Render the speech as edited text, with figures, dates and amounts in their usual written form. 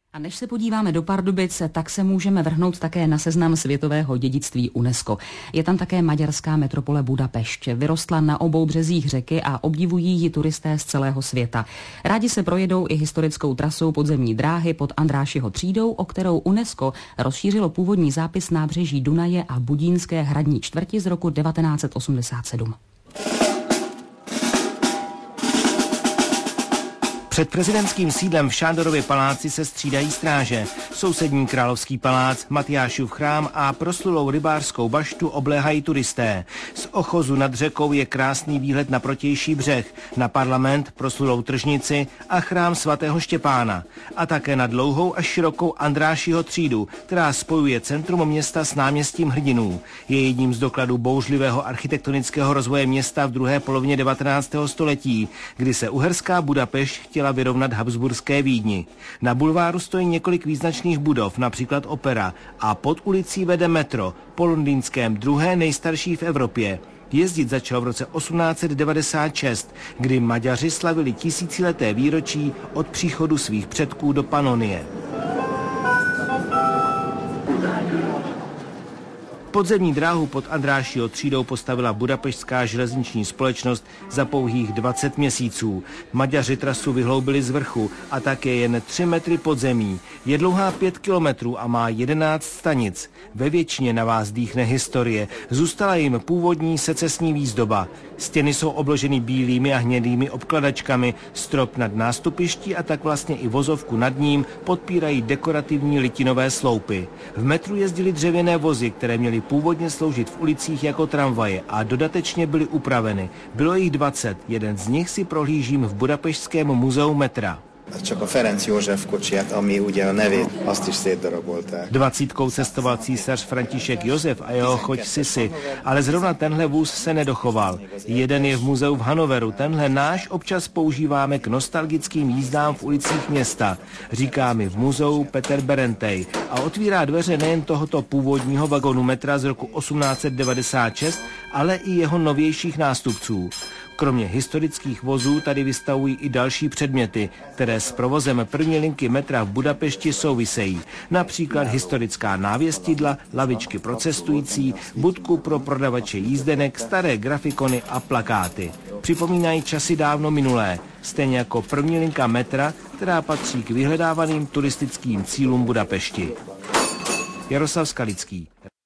A než se podíváme do Pardubic, tak se můžeme vrhnout také na seznam světového dědictví UNESCO. Je tam také maďarská metropole Budapešť. Vyrostla na obou březích řeky a obdivují ji turisté z celého světa. Rádi se projedou i historickou trasou podzemní dráhy pod Andrášího třídou, o kterou UNESCO rozšířilo původní zápis nábřeží Dunaje a budínské hradní čtvrti z roku 1987. Před prezidentským sídlem v Šándorově paláci se střídají stráže. Sousední Královský palác, Matyášův chrám a proslulou rybářskou baštu obléhají turisté. Z ochozu nad řekou je krásný výhled na protější břeh, na parlament, proslulou tržnici a chrám svatého Štěpána. A také na dlouhou a širokou Andrášího třídu, která spojuje centrum města s náměstím Hrdinů. Je jedním z dokladů bouřlivého architektonického rozvoje města v druhé polovině 19. století, kdy se uherská Budapešť chtěla vyrovnat habsburské Vídni. Na bulváru stojí několik význačných budov, například opera, a pod ulicí vede metro, po londýnském druhé nejstarší v Evropě. Jezdit začal v roce 1896, kdy Maďaři slavili tisícileté výročí od příchodu svých předků do Panonie. Podzemní dráhu pod Andrášího třídou postavila budapeštská železniční společnost za pouhých 20 měsíců. Maďaři trasu vyhloubili z vrchu a také jen 3 metry pod zemí. Je dlouhá 5 kilometrů a má 11 stanic. Ve většině na vás dýchne historie. Zůstala jim původní secesní výzdoba. Stěny jsou obloženy bílými a hnědými obkladačkami, strop nad nástupiští a tak vlastně i vozovku nad ním podpírají dekorativní litinové sloupy. V metru jezdily dřevěné vozy, které měly původně sloužit v ulicích jako tramvaje a dodatečně byly upraveny. Bylo jich 20, jeden z nich si prohlížím v Budapešťském muzeu metra. Csak a Ferenc József kocsiját, ami ugye a nevét, azt is szétdarabolták. 20 cestoval císař František Josef a jeho choť Sisi, ale zrovna tenhle vůz se nedochoval. Jeden je v muzeu v Hanoveru, tenhle náš občas používáme k nostalgickým jízdám v ulicích města, říká mi v muzeu Petr Berentej a otvírá dveře nejen tohoto původního vagonu metra z roku 1896, ale i jeho novějších nástupců. Kromě historických vozů tady vystavují i další předměty, které s provozem první linky metra v Budapešti souvisejí. Například historická návěstidla, lavičky pro cestující, budku pro prodavače jízdenek, staré grafikony a plakáty. Připomínají časy dávno minulé, stejně jako první linka metra, která patří k vyhledávaným turistickým cílům Budapešti. Jaroslav Skalický.